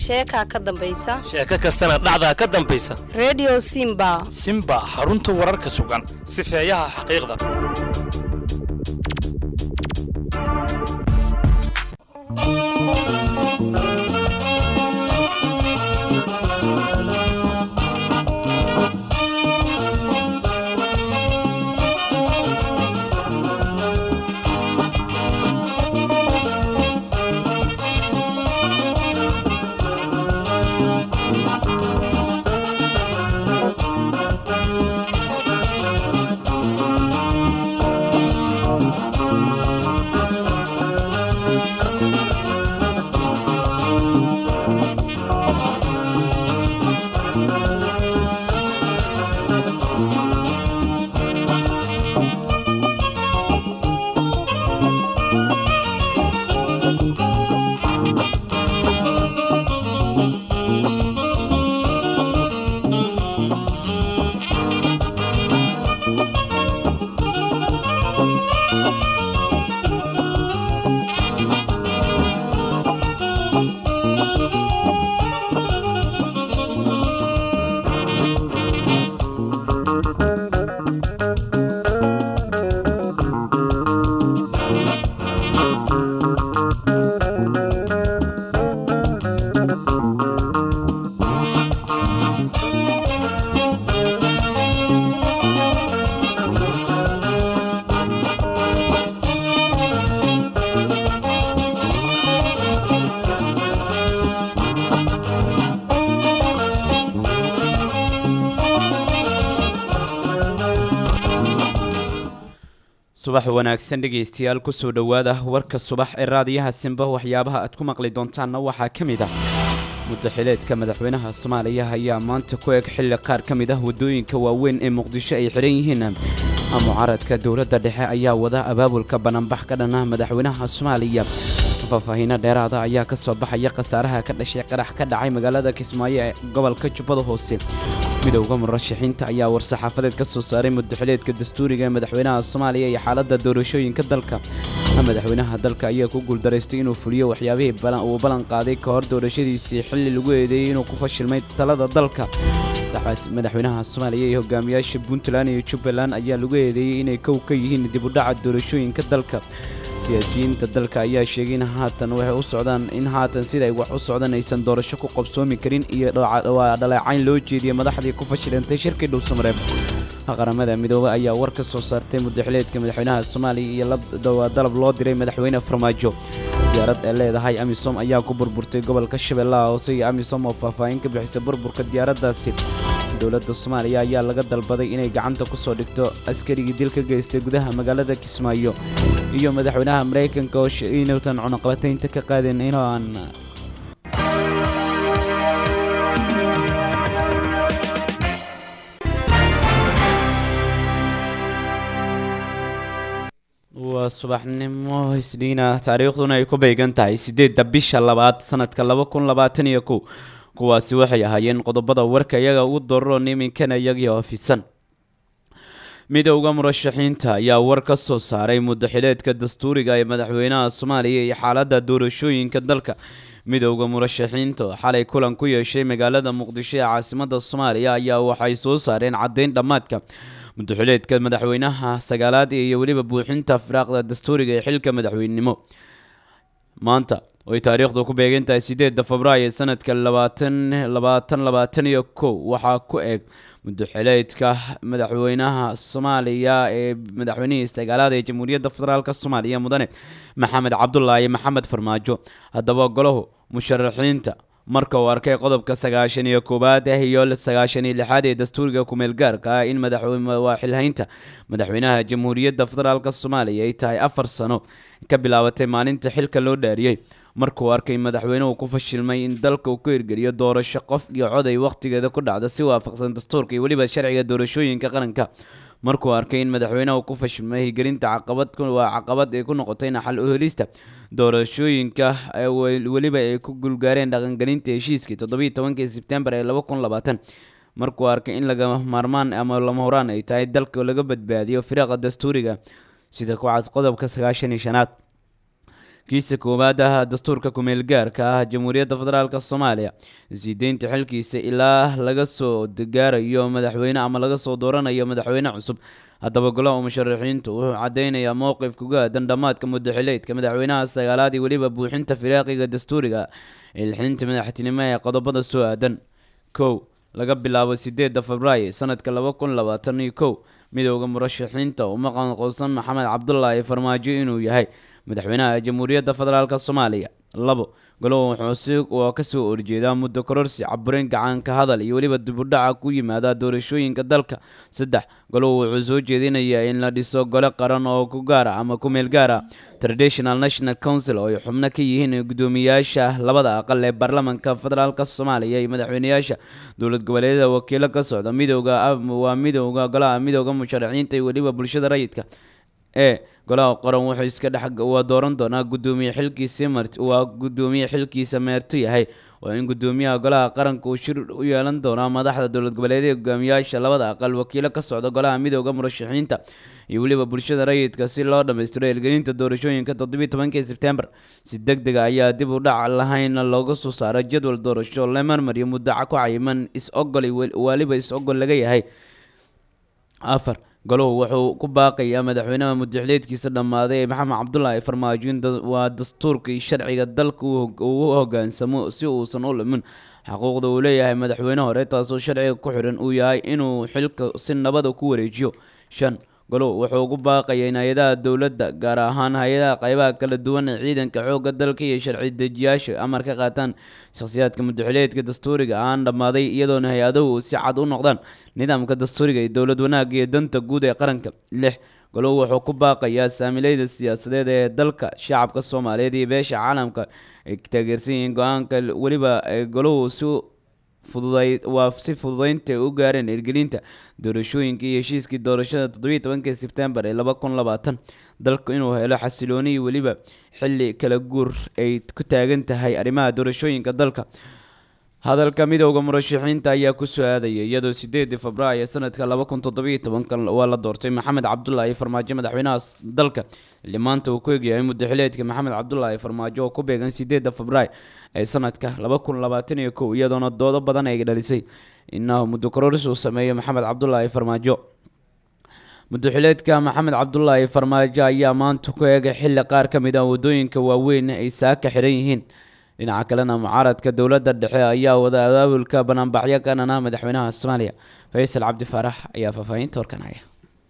sheeka ka dambaysa sheeko kastana dhacda ka dambaysa Radio Simba xarunta wararka sugan sifeeyaha xaqiiqda subax wanaagsan dhageystayaal ku soo dhawaada warka subax ee raadiyaha Simba waxyaabaha aad ku maqli doontaan waxa kamid ah muddaxileedka madaxweynaha Soomaaliya ayaa maanta ku eg xilli qaar kamid ah wadooyinka waaweyn ee Muqdisho ay xiran yihiin mucaaradka dawladda dhexe ayaa wada abaabulka bananbax ka dhan ah madaxweynaha Soomaaliya faahfaahin dheeraad ah ayaa ka soo baxaya qasaaraha ka dhashay qarax ka dhacay magaalada Kismaayo ee gobolka Jubbada Hoose midowga murashaxiinta ayaa war-saxaafadeed ka soo saaray muddaxileedka dastuuriga ee madaxweynaha Soomaaliya iyo xaaladda doorashooyinka dalka madaxweynaha dalka ayaa ku guuldareystay inuu fuliyo waxyaabihii uu ballan qaaday ka hor doorashadiisii xilli lagu eedeeyay inuu ku fashilmay talada dalka madaxweynaha Soomaaliya iyo hogaamiyaasha Puntland iyo Jubbaland ayaa lagu eedeeyay inay kow ka yihiin dib u dhaca doorashooyinka dalka siyaasiyiinta dalka ayaa sheegay in haatan sida ay wax u socdaan aysan doorasho ku qabsoomi karin iyo dhaleecayn loo jeediyay madaxdii ku fashilantay shirkii Dhuusamareeb qaramada midooba ayaa war ka soo saartay muddaxileedka madaxweynaha Soomaaliya iyo dalab loo diray madaxweyne Farmaajo diyaarad ee leedahay Amisom ayaa ku burburtay gobolka Shabeellaha Hoose iyo Amisom oo faahfaahin ka bixisay burburka diyaaradaasi dawladda Soomaaliya ayaa laga dalbaday inay gacanta ku soo dhigto askarigii dilka geystay gudaha magaalada Kismaayo iyo madaxweynaha Mareykanka oo sheegay inuu tan cunaqabataynta ka qaadeen inaan subaxnimo isniina taariikhduna ay ku beegan tahay 8 bisha 2 sanadka 2021 kuwaasi waxay ahaayeen qodobada warka iyaga ugu dooro niminkan iyagii ofisan midowga murashaxiinta ayaa war ka soo saaray muddaxileedka dastuuriga ee madaxweynaha Soomaaliya iyo xaaladda doorashooyinka dalka midowga murashaxiinta xalay kulan ku yeeshay magaalada Muqdisho ee caasimadda Soomaaliya ayaa waxay soo saareen cadeyn dhamaadka muddaxileedka madaxweynaha sagaalaad iyo waliba buuxinta firaaqda dastuuriga ee xilka madaxweynimo maanta oo taariikhdu ku beegan tahay 8 Febraayo sanadka 2021 waxa ku eg muddaxileedka madaxweynaha Soomaaliya ee madaxweynihii sagaalaad ee Jamhuuriyadda Federaalka Soomaaliya mudane Maxamed Cabdullaahi Maxamed Farmaajo hadaba golaha musharaxiinta marka uu arkay qodobka 91 iyo 96 ee dastuuriga ku meel gaarka ah in madaxweynaha madaxweynaha Jamhuuriyadda Federaalka Soomaaliya ay tahay 4 sano ka bilaabatay maalinta xilka loo dhaariyay markuu arkay madaxweynuhu ku fashilmay in dalka uu ku hirgeliyo doorasho qof iyo cod ay waqtigeeda ku dhacdo si waafaqsan dastuurka iyo waliba sharciga doorashooyinka qaranka markuu arkay in madaxweynuhu ku fashilmay hirgelinta caqabad ay ku noqotay xal u helista doorashooyinka waliba ay ku gulgaareen dhaqangelinta heshiiskii 17 Sebtembar 2020 markuu arkay in laga maarmaan ama lama horaan ay tahay dalka laga badbaadiyo firaaqa dastuuriga sida ku cad qodobka 95 kiisa koowaad ah dastuurka kumeel gaarka ah jamhuuriyadda federaalka Soomaaliya sii deynta xilkiisa ilaa laga soo gaarayo madaxweyne ama laga soo dooranayo madaxweyne cusub. haddaba golaha musharaxiintu wuxuu cadeynayaa mowqifka uga aadan dhamaadka muddo xileedka madaxweynaha sagaalaad iyo weliba buuxinta firaaqiga dastuuriga ilxinta madaxtinimo ee qodobada soo aadan. 1 laga bilaabo 8 Febraayo sanadka 2021 midowga murashaxiinta uma aqoonsan Maxamed Cabdullaahi Farmaajo inuu yahay madaxweynaha jamhuuriyadda federaalka Soomaaliya. 2 golaha wuxuu ka soo horjeedaa muddo kororsi caburin gacan ka hadal iyo weliba dib u dhac ku yimaada doorashooyinka dalka. 3 golaha wuxuu soo jeedinayaa in la dhiso gole qaran oo ku gaar ah ama ku meel gaar ah Traditional National Council oo ay xubno ka yihiin gudoomiyaasha labada aqal ee baarlamaanka federaalka Soomaaliya iyo madaxweynayaasha dowlad goboleedyada wakiilo ka socda midowga golaha midowga musharaxiinta iyo weliba bulshada rayidka. golaha qaran wuxuu iska dooran doonaa gudoomiye xilkiisa meerto yahay waa in gudoomiyaha golaha qaranka uu shir u yeelan doonaa madaxda dowlad goboleedyada hogaamiyaasha labada aqal wakiilo ka socda golaha midowga murashaxiinta iyo weliba bulshada rayidka si loo dhammaystiro hirgelinta doorashooyinka 17 Sebtembar. si degdeg ah ayaa dib u dhac lahayn looga soo saaray jadwal doorasho la marmariyo muddo ku cayiman waliba is-ogol laga yahay. 4 goluhu wuxuu ku baaqayaa madaxweynaha muddaxileedkiisa dhammaaday Maxamed Cabdullaahi Farmaajo in waa dastuurka iyo sharciga dalka uu hoggaansamo si uusan u lumin xuquuqda uu leeyahay madaxweyne hore taasoo sharciga ku xiran uu yahay inuu xilka si nabad ah ku wareejiyo. 5 goluhu wuxuu ku baaqayaa in hay'adaha dowladda gaar ahaan hay'adaha qaybaha kala duwan ee ciidanka xoogga dalka iyo sharci dejiyaasha amar ka qaataan shakhsiyaadka muddaxileedka dastuuriga aan dhammaaday iyadoona hay-aduhu si cad u noqdaan nidaamka dastuuriga iyo dowlad wanaagga iyo danta guud ee qaranka. 6 goluhu wuxuu ku baaqayaa saamilayda siyaasadeed ee dalka shacabka Soomaaliyeed iyo beesha caalamka ay taageersan yihiin go-aanka weliba goluhu si fududeynta u gaareen hirgelinta doorashooyinka iyo heshiiskii doorashada 17 Sebtembar ee 2020 dalku inuu helo xasilooni iyo weliba xilli kala guur ay ku taagan tahay arrimaha doorashooyinka dalka. hadalka midowga murashaxiinta ayaa ku soo aadaya iyadoo 8 Febraayo sanadka 2017 waa la doortay Maxamed Cabdullaahi Farmaajo madaxweynaha dalka ilaa maanta uu ku eegyahay muddo xileedka Maxamed Cabdullaahi Farmaajo oo ku beegan 8 Febraayo ee sanadka 2021 iyadoona doodo badan ay dhalisay inuu muddo kororsi uu sameeyo Maxamed Cabdullaahi Farmaajo. muddo xileedka Maxamed Cabdullaahi Farmaajo ayaa maanta ku eegay xilli qaar ka mid ah wadooyinka waaweyn ay saaka xiran yihiin. dhinaca kalena mucaaradka dowladda dhexe ayaa wada abaabulka banaanbaxyo kanana madaxweynaha Soomaaliya Faysal Cabdi Faarax ayaa faafahinta warkanaya.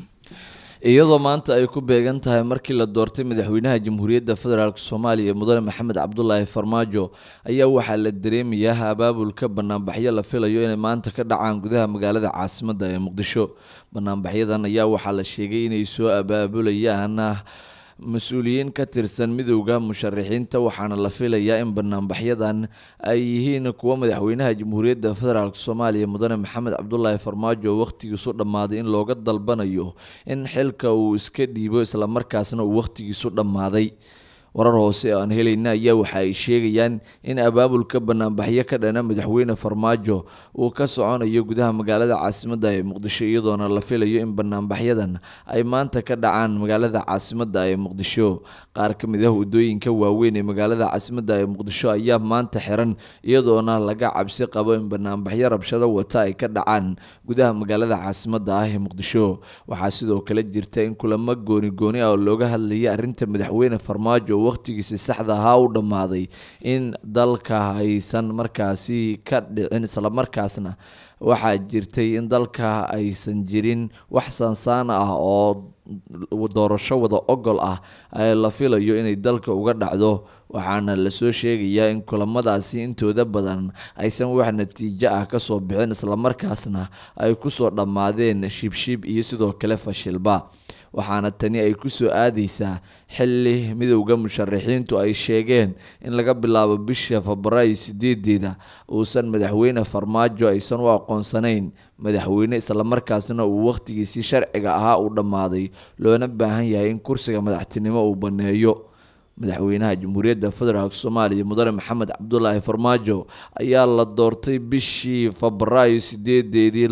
iyadoo maanta ay ku beegan tahay markii la doortay madaxweynaha jamhuuriyadda federaalka Soomaaliya mudane Maxamed Cabdullaahi Farmaajo ayaa waxaa la dareemayaa abaabulka banaanbaxyo la filayo inay maanta ka dhacaan gudaha magaalada caasimadda ee Muqdisho. banaanbaxyadan ayaa waxaa la sheegay inay soo abaabulayaan mas-uuliyiin ka tirsan midowga musharaxiinta waxaana la filayaa in banaanbaxyadan ay yihiin kuwa madaxweynaha jamhuuriyadda federaalka Soomaaliya mudane Maxamed Cabdullaahi Farmaajo waqtigiisu dhammaaday in looga dalbanayo in xilka uu iska dhiibo isla markaasna uu waqtigiisu dhammaaday. warar hoose aan helayna ayaa waxa ay sheegayaan in abaabulka banaanbaxyo ka dhana madaxweyne Farmaajo uu ka soconayo gudaha magaalada caasimadda ee Muqdisho iyadoona la filayo in banaanbaxyadan ay maanta ka dhacaan magaalada caasimadda ee Muqdisho. qaar ka mid ah wadooyinka waaweyn ee magaalada caasimadda ee Muqdisho ayaa maanta xiran iyadoona laga cabsi qabo in banaanbaxyo rabshado wata ay ka dhacaan gudaha magaalada caasimadda ee Muqdisho. waxaa sidoo kale jirta in kulamo gooni ah oo looga hadlayay arrinta madaxweyne Farmaajo waqtigiisa saxda ahaa u dhammaaday in dalka aysan markaasi ka dhicin isla markaasna waxaa jirtay in dalka aysan jirin wax sansaan ah oo doorasho wada ogol ah ay la filayo inay dalka uga dhacdo waxaana la soo sheegayaa in kulamadaasi intooda badan aysan wax natiijo ah ka soo bixin isla markaasna ay ku soo dhammaadeen shibshib iyo sidoo kale fashilba. waxaana tani ay ku soo aadaysaa xilli midowga musharaxiintu ay sheegeen in laga bilaabo bisha Febraayo 8 uusan madaxweyne Farmaajo aysan u aqoonsanayn madaxweyne isla markaasna uu waqtigiisii sharciga ahaa u dhammaaday loona baahan yahay in kursiga madaxtinimo uu baneeyo. madaxweynaha jamhuuriyadda federaalk soomaaliya mudane maxamed cabdulaahi farmaajo ayaa la doortay bishii febraayo 8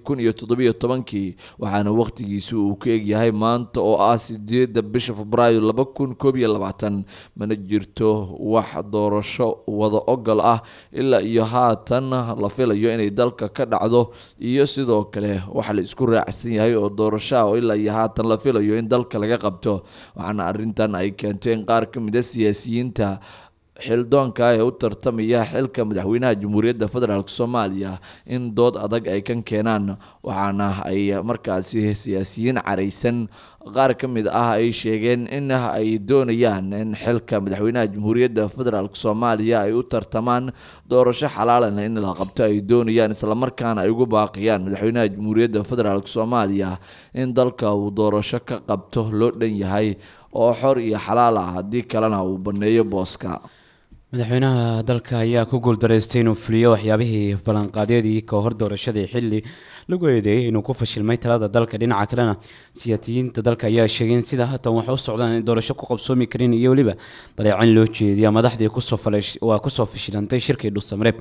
2017 waxaana waqtigiisa uu ka egyahay maanta oo ah 8 bisha febraayo 2021 mana jirto wax doorasho wada ogol ah ilaa iyo haatan la filayo inay dalka ka dhacdo iyo sidoo kale waxa la isku raacsan yahay oo doorasho oo ilaa iyo haatan la filayo in dalka laga qabto waxaana arintan ay keentay qaar ka mid ah siyaasiyiinta xildoonka ee u tartamaya xilka madaxweynaha jamhuuriyadda federaalk soomaaliya in dood adag ay kan keenaan waxaana ay markaasi siyaasiyiin careysan qaar ka mid ah ay sheegeen in ay doonayaan in xilka madaxweynaha jamhuuriyadda federaalk soomaaliya ay u tartamaan doorasho xalaalan in la qabto ay doonayaan isla markaana ay ugu baaqiyaan madaxweynaha jamhuuriyadda federaalk soomaaliya in dalka uu doorasho ka qabto loo dhan yahay oo xor iyo xalaal ah haddii kalena uu baneeyo booska madaxweynaha dalka ayaa ku guuldareystay inuu fuliyo waxyaabihii ballanqaadyadii ka hor doorashadii xilli lagu eedeeyay inuu ku fashilmay talada dalka dhinaca kalena siyaasiyiinta dalka ayaa sheegay in sida haatan wax u socdaan in doorasho ku qabsoomi karin iyo weliba daleecin loo jeediya madaxdii kusoo fashilantay shirkii dhuusamareeb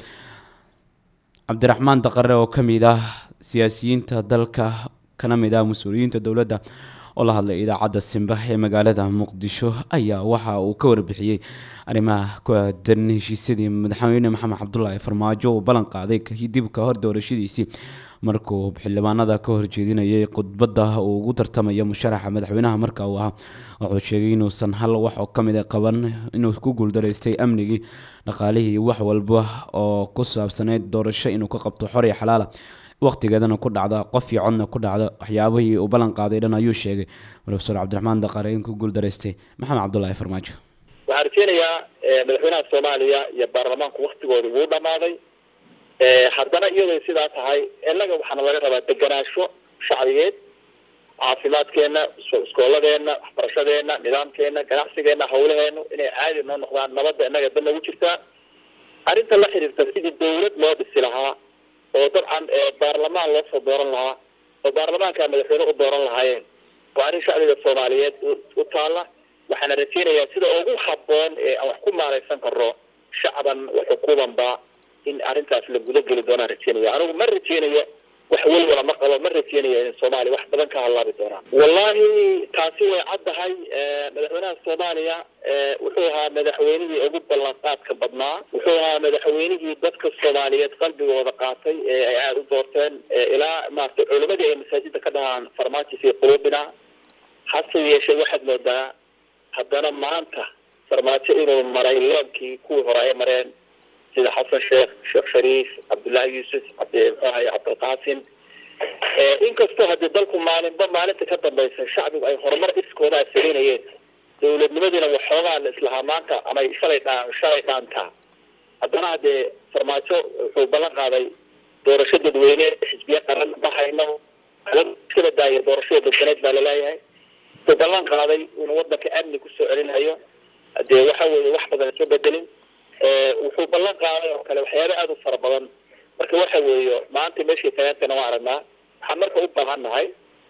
cabdiraxmaan daqare oo ka mid ah siyaasiyiinta dalka kana mid ah mas-uuliyiinta dowladda oo la hadlay idaacadda simba ee magaalada muqdisho ayaa waxa uu ka warbixiyey arrimaha ku aadan heshiisyadii madaxweyne maxamed cabdulaahi farmaajo uu ballan qaaday dib ka hor doorashadiisii markuu xildhibaanada ka horjeedinayay khudbadda uu ugu tartamaya musharaxa madaxweynaha marka uu ahaa wuxuu sheegay inuusan hal wax oo ka mid a qaban inuu ku guuldareystay amnigii dhaqaalihii wax walba oo ku saabsaneyd doorasho inuu ka qabto xor iyo xalaala waqtigeedana ku dhacda qof iyo codna ku dhacda waxyaabihii uu ballan qaaday dhan ayuu sheegay professor cabdiraxmaan daqare in ku guuldareystay maxamed cabdulaahi farmaajo waxaan rajeynayaa madaxweynaha soomaaliya iyo baarlamaanku waqtigooda wuu dhamaaday haddana iyadoo sidaa tahay innaga waxaana laga rabaa deganaansho shacbigeed caafimaadkeena iskooladeena waxbarashadeena nidaamkeena ganacsigeena hawlaheenu inay caadi noo noqdaan nabadda innaga dan nagu jirtaa arrinta la xiriirta sidii dawlad loo dhisi lahaa oo dabcan baarlamaan loo soo dooran lahaa oo baarlamaanka madaxweyne u dooran lahaayeen waa arrin shacbiga soomaaliyeed u taalla waxaana rajeynayaa sida ugu habboon ee aan wax ku maaleysan karno shacban xukuumanba in arrintaas la gudageli doonaan rajeynaya anigu ma rajeynayo wax welwala ma qabo ma rajeynayo in soomaaliya wax badan ka hadlaabi doonaan wallahi taasi way caddahay madaxweynaha soomaaliya wuxuu ahaa madaxweynihii ugu ballanqaadka badnaa wuxuu ahaa madaxweynihii dadka soomaaliyeed qalbigooda qaatay ee ay aada u doorteen ilaa maaragtay culimadii ay masaajida ka dhahaan farmaajo fii quluubina hase yeeshee waxaad moodaa haddana maanta farmaajo inuu maray loonkii kuwii hore ay mareen sida xasan sheekh shariif cabdullaahi yuusuf cabdilqaasim inkastoo haddii dalku maalinta ka dambaysa shacbigu ay horumar iskooda asarinayeen dowladnimadiina waxoogaa la islahaa maanta amay shalay dhaantaa haddana haddee farmaajo wuxuu ballan qaaday doorasho dadweyne xisbiye qaran ma hayno iskala daaya doorashada dadbaneed baa laleeyahay wuxuu ballan qaaday inuu wadanka amni kusoo celinayo dee waxa weeye wax badan soo bedelin wuxuu ballan qaaday oo kale waxyaaba aada u fara badan marka waxa weeye maanta meeshii tagaantana waa aragnaa waxaan marka u baahan nahay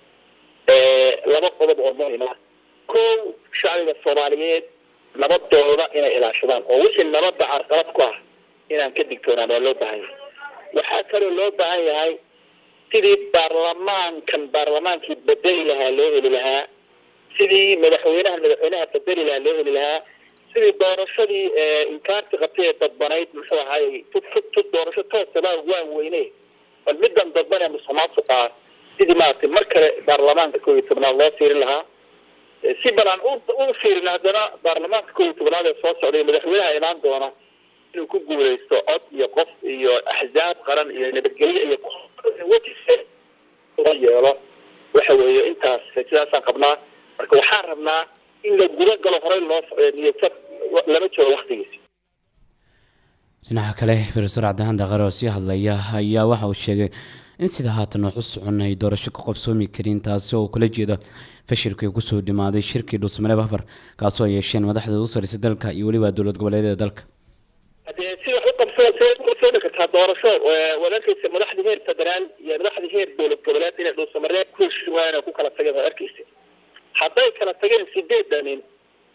laba qodob oo muhiim ah kow shacbiga soomaaliyeed nabadooda inay ilaashadaan oo wixii nabadda carqalad ku ah inaan ka digtoonaan waa loo baahan yahay waxaa kaloo loo baahan yahay sidii baarlamaankii bedeli lahaa loo heli lahaa sidii madaxweynaha bedeli lahaa loo heli lahaa sidii doorashadii inkaarti qabtay ee dadbanayd muxuu ahaay doorasho toosaba waan weyne bal middan dadban ee musuqmaasuqa sidii maaragtay mar kale baarlamaanka 11 loo fiirin lahaa si balan u fiirin haddana baarlamaanka 11 ee soo socday madaxweynaha imaan doona inuu ku guuleysto cod iyo qof iyo axzaab qaran iyo nabadgelyo iyo wajise oo yeelo waxa weeye intaas sidaasaan qabnaa marka waxaan rabnaa in la guda galo horey loo niyad lama joogo waqtigiisa dhinaca kale professor cabdiraxmaan daqare oo sii hadlaya ayaa waxa uu sheegay in sida haatan wax u socon ay doorasho ka qabsoomi karin taasi oo kula jeeda fashilkii kusoo dhimaaday shirkii dhuusamareeb afar kaasoo ay yeesheen madaxda ugu sarreysay dalka iyo weliba dowlad goboleedyada dalka haddee si wax u qabsooni kartaa doorasho wadarkiisa madaxda heer federaal iyo madaxda heer dowlad goboleed inay dhuusamareeb ku heshiin waayeen oo ku kala tageen wadarkiisa hadday kala tageen 8 nin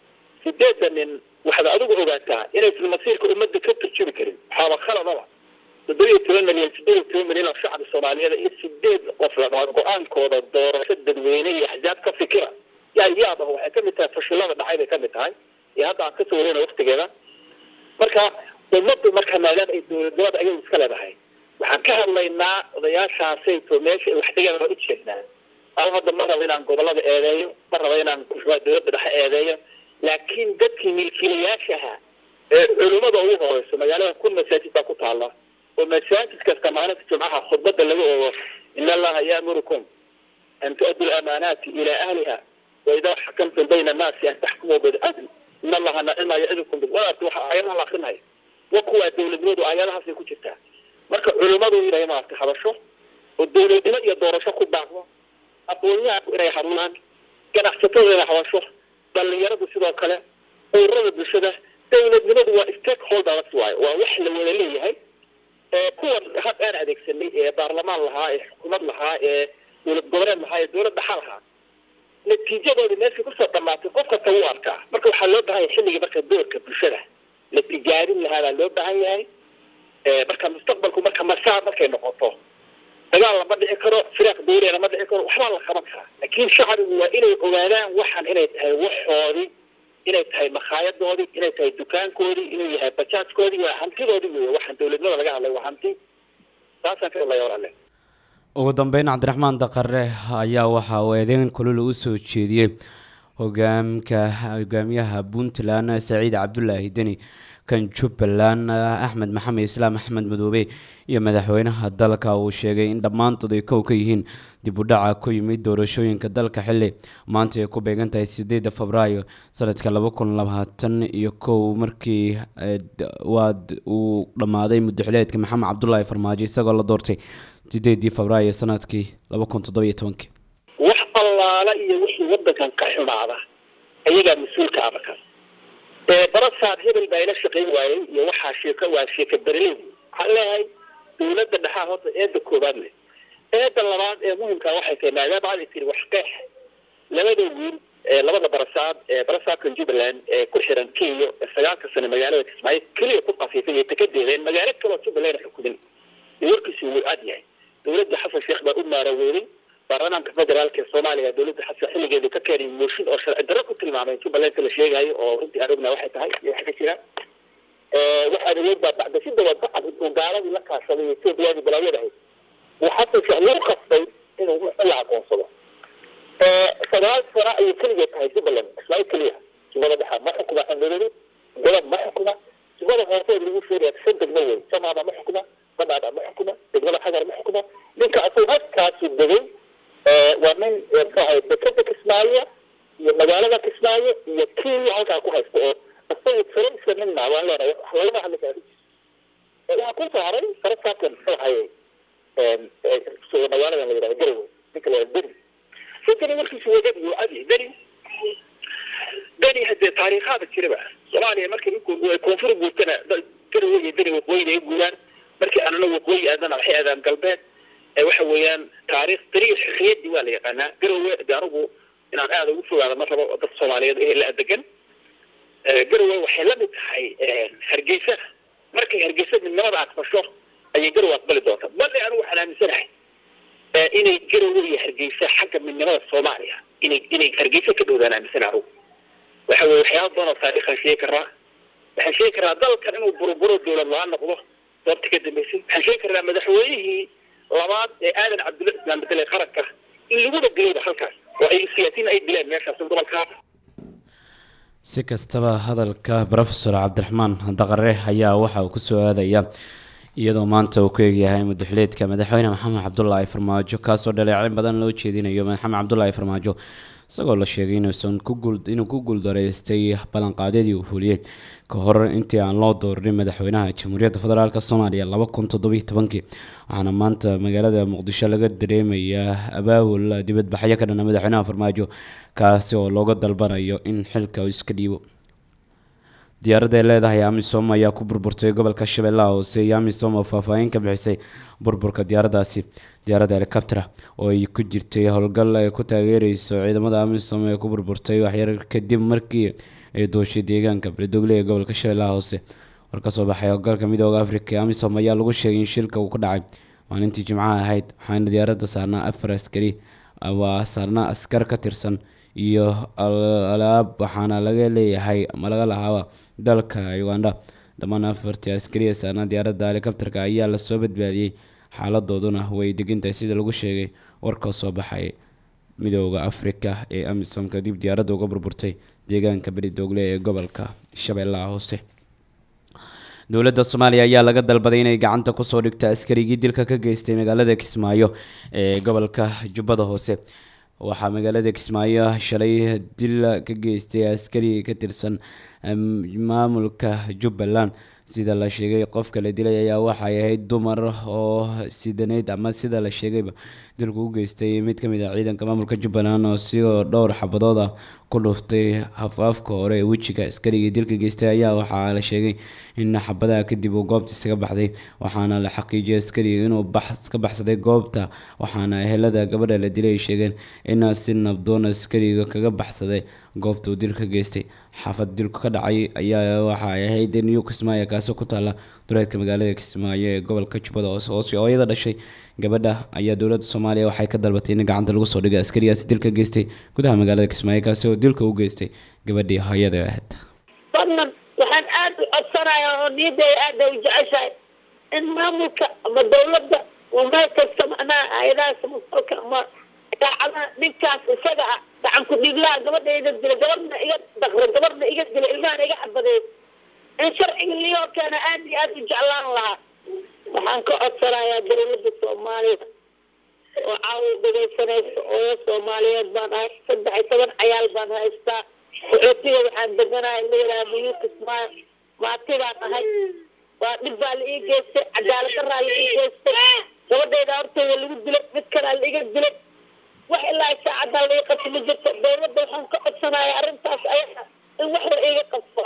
sideedan waxaad adigu ogaataa inaysan masiirka ummadda ka turjubi karin waxaaba khaladaba 17 milyan oo shacab Soomaaliyeed iyo 8 qof la dhaho go'aankooda doorasho dadweyne iyo axzaab ka fikira yaaba waxay ka mid tahay fashilada dhacay bay ka mid tahay iyo hadda aan ka soo wareeno waqtigeeda marka ummaddu marka maadaama ay dowladda ayagu iska leedahay waxaan ka hadlaynaa odayaashaasay to meesha wax dhigan oo jeednaa hadda ma rabo inaan gobolada eedeeyo ma rabo inaan dowladda dhexe eedeeyo laakiin dadkii milkiilayaashaha ee culimada ugu horeyso magaalada kun masaajid baa ku taala oo masaajid kasta maalinta jumcaha khudbada laga oogo in allaha ya'murukum an tu'addu al-amanati ila ahliha wa idha hakamtum bayna an-nasi an tahkumu bil-'adl in allaha la ya'idukum bil-wa'd wa ayana la akhrinay wa kuwa dowladnimadu ayadahaas ku jirtaa marka culimadu inay maartay hadasho oo dowladnimo iyo doorasho ku baaqdo aqoonyaha inay hadlaan ganacsatada inay hadasho dhalinyaradu sidoo kale ururada bulshada dowladnimadu waa stakeholders waa wax la wada leeyahay kuwan had aan adeegsanay ee baarlamaan lahaa ee xukuumad lahaa ee dowlad goboleed lahaa ee dowlad dhaxal lahaa natiijadooda meesha ku soo dhamaatay qofka uu arkaa marka waxaa loo baahan yahay xilliga marka doorka bulshada la tijaarin lahaa loo baahan yahay marka mustaqbalku marka masaa markay noqoto dagaal lama dhici karo firaaq dowladda lama dhici karo waxba la qaban karaa laakiin shacbigu waa inay ogaadaan waxan inay tahay waxoodii inay tahay makhaayaddoodii inay tahay dukaankoodii inuu yahay bajaajkoodii waa hantidoodii weeye waxaan dowladnimada laga hadlay waa hanti saasaan ka hadlaya walaale ugu dambeyn cabdiraxmaan daqare ayaa waxa uu eedeyn kulul u soo jeediyey hogaamiyaha puntland saciid cabdulaahi deni kan jubbaland axmed maxamed islaam axmed madoobe iyo madaxweynaha dalka uu sheegay in dhammaantood ay kow ka yihiin dib u dhaca ku yimid doorashooyinka dalka xilli maanta ay ku beegan tahay 8 Febraayo sanadka 2021 markii uu dhamaaday muddaxileedka maxamed cabdullaahi farmaajo isagoo la doortay 8 Febraayo sanadkii 2017 wax allaala iyo wixii wadankan ka xumaada ayaga mas'uulka ah markaas barasaad hebel baa ila shaqeyn waayay iyo waxaa sheeko berlin waxaa leeyahay dowladda dhaxaa horta eedda koobaad leh eedda labaad ee muhiimka waxay tahay maadaama aad tiri wax qeex labada wiil labada barasaadka Jubbaland ee ku xiran Kenya 9 sano magaalada Kismaayo kaliya ku qafiifay ee takadeedeen magaalo kale oo Jubbaland xukumin warkiisu uu aad yahay dowladda xasan sheekh baa u maareeyay baarlamaanka federaalka Soomaaliya dowladda xasan xilligeeda ka keenay mooshin oo sharci darro ku tilmaamay Jubbaland la sheegay oo runtii aragna waxay tahay wax ka jira waxa loo baaxday si dawad bacad intuu gaalada la kaashaday Ethiopia balaayadahay وحتى شغله قصي إنه لا أقوله فقال صراحة يكلي هاي جبلة ما يكليها جبلة بحر ما حكمة عندنا جبلة ما حكمة جبلة غير اللي يصير يتشد المية سمع ما حكمة سمع ما حكمة جبلة حجر ما حكمة لك أصوات كاس الدغي ومن صاحب بكتك إسماعيلية مجالة إسماعيلية يكلي على كوها فوق الصيد فرنسا منا ولا ولا ما حد كذي لا كنت عارف فرنسا كان صحيح سو مجالة اللي يرجعوا ذكر الدنيا فكر وقت شو جد يؤدي دني هذا تاريخ هذا كذا صوماليا مركز يكون فرق وكنا كانوا يدري وقوي يقولون مركز أنا لو قوي أذن الحياة أذن قلبات وحويان تاريخ خير ديوالي أنا قروا جربوا إن هذا وصل على مصر الصومالية إلى الدجن قروا وحلمت هاي هرجيسة مركز هرجيسة من نوع عطفشوه أي قروا قبل دوتة بل أروح على مسرح إني قروا هرجيسة حاجة من نوع الصومالية إني هرجيسة كده أنا مسرح وحوي حياة ضنا تاريخ شيكرا شيكرا ضل كانوا برو دولة الله نقضه ضبط كده ميسي شيكرا مدحويه لبعض آدم عبد الله لما تلاقي خركة اللي هو الجديد حركة وأي سياسيين أي بلاد ماشى صندوق الكاف si kastaba hadalka professor cabdiraxmaan daqare ayaa waxa uu ku soo aadaya iyadoo maanta uu ku eegyahay madaxweynaha madaxweyne maxamed cabdullaahi farmaajo kaasoo dhaleecin badan loo jeedinayo maxamed cabdullaahi farmaajo isagoo la sheegay inuu ku guuldareystay ballanqaadyadii uu fuliyay ka hor intii aan loo doorin madaxweynaha jamhuuriyadda federaalk Soomaaliya 2017 waxaana maanta magaalada Muqdisho laga dareemayaa abaabul dibadbaxyo ka dhan madaxweynaha farmaajo kaasi oo looga dalbanayo in xilka uu iska dhiibo diyaaradda leedahay AMISOM ayaa ku burburtay gobolka Shabeellaha Hoose AMISOM oo faahfaahin ka bixisay burburka diyaaraddaasi diyaaradda helicopter oo ay ku jirtay howlgal ay ku taageerayso ciidamada AMISOM ee ku burburtay waxyar kadib markii ee dooshay deegaanka Beledoogle ee gobolka Shabeellaha Hoose. War ka soo baxay hoggaanka midowga Afrika ee AMISOM ayaa lagu sheegay in shilka uu ku dhacay maalintii Jimcaha ahayd, waxaana diyaaradda saarnaa 4 askari waa saarnaa askar ka tirsan iyo alaab, waxaana laga leeyahay ama laga lahaa dalka Uganda. Dhammaan 4 askari ee saarnaa diyaaradda helikabtarka ayaa la soo badbaadiyay, xaaladooduna way degan tahay sida lagu sheegay warka soo baxay midowga Afrika ee AMISOM kadib diyaaradda uga burburtay deegaanka Beledoogle ee gobolka Shabeellaha Hoose. Dowladda Soomaaliya ayaa laga dalbaday inay gacanta ku soo dhigto askarigii dilka ka geystay magaalada Kismaayo ee gobolka Jubbada Hoose. Waxaa magaalada Kismaayo shalay dil ka geystay askari ka tirsan maamulka Jubbaland, sida la sheegay qofka la dilay ayaa waxay ahayd dumar oo sidaneed ama sida la sheegayba dilku u geystay mid ka mid ah ciidanka maamulka Jubbaland oo sidoo dhowr xabadood ku dhuftay hafaafka hore ee wejiga askarigii dilka geystay ayaa waxaa la sheegay in xabadaha kadib uu goobta isaga baxday, waxaana la xaqiijiyay askariga inuu ka baxsaday goobta, waxaana ehelada gabadha la dilay sheegeen in si nabdoon askariga kaga baxsaday goobta uu dilka geystay. Xaafad dilku ka dhacay ayaa waxa ay ahayd New Kismaayo kaasoo ku taala duleedka magaalada Kismaayo ee gobolka Jubbada Hoose. Hooyada dhashay gabadha ayaa dowladda Soomaaliya waxay ka dalbatay in gacanta lagu soo dhigo askarigaasi dilka geystay gudaha magaalada Kismaayo kaasoo dilka u geystay gabadhii hooyada ahayd. Fadlan waxaan aad u codsanayaa oo niyadeyda aad u jeceshahay in maamulka ama dowladda oo meel kasta macnaha hay'adaha samafalka ama idaacadaha ninkaas isaga ah gacan ku dhiiglaha gabadhayda dila, gabadhna iga dhaqro, gabadhna iga dila, ilmahana iga xabadeey in sharciga liyoo keena aad iyo aad u jeclaan lahaa. waxaan ka codsanayaa dowladda Soomaaliya oo caawa dhageysanaysa oo Soomaaliyeed baan ahay, 13 cayaal baan haystaa, qaxootiga waxaan deganahay meelaha New Kismaayo, maati baan ahay, waa dhib baa la ii geystay, cadaalad darraa la ii geystay, gabadhayda horteyda lagu dilay, mid kale la iga dilay, wax ilaa saacaddan la ii qabto ma jirto. dowladda waxaan ka codsanayaa arrintaas ayaga in wax la iiga qabto.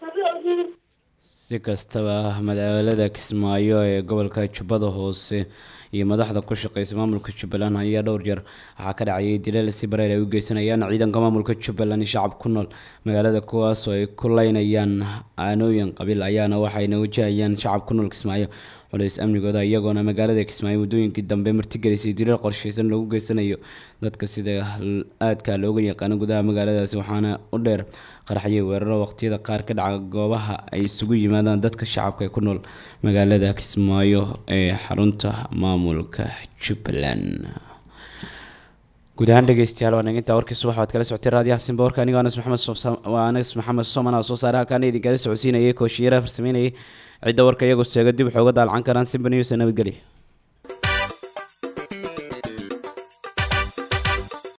Si kastaba magaalada Kismaayo ee gobolka Jubbada Hoose iyo madaxda ku shaqeysa maamulka Jubbaland ayaa dhowr jeer waxaa ka dhacay dilal si bareer ay u geysanayaan ciidanka maamulka Jubbaland shacab ku nool magaalada, kuwaas oo ay ku leynayaan aanooyin qabiil ayaana waxayna wajahayaan shacab ku nool Kismaayo culays amnigooda, iyagoona magaalada Kismaayo muddooyinkii dambe martigelisay dilal qorsheysan lagu geysanayo dadka sida aadka looga yaqaan gudaha magaaladaasi, waxaana u dheer qaraxyo weeraro waqtiyada qaar ka dhaca goobaha ay isugu yimaadaan dadka shacabka ku nool magaalada Kismaayo ee xarunta maamulka Jubbaland. guud ahaan dhegeystayaal waan inta warkii subax waad kala socotay raadiyaha Simba. warka aniga Anas Maxamed Soomana soo saaray halkaan idin kala socodsiinayay kooshiyeera farsameynayay cidda warka iyagu sheegay dib xooga daalcan karaan Simba News. nabadgelyo.